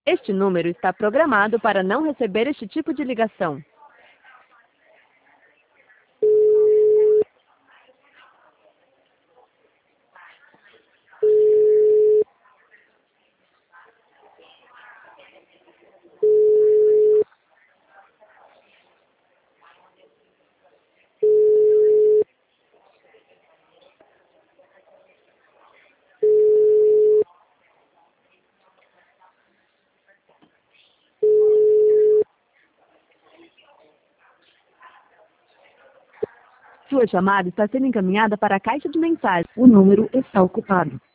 Este número está programado para não receber este tipo de ligação. Sua chamada está sendo encaminhada para a caixa de mensagens. O número está ocupado.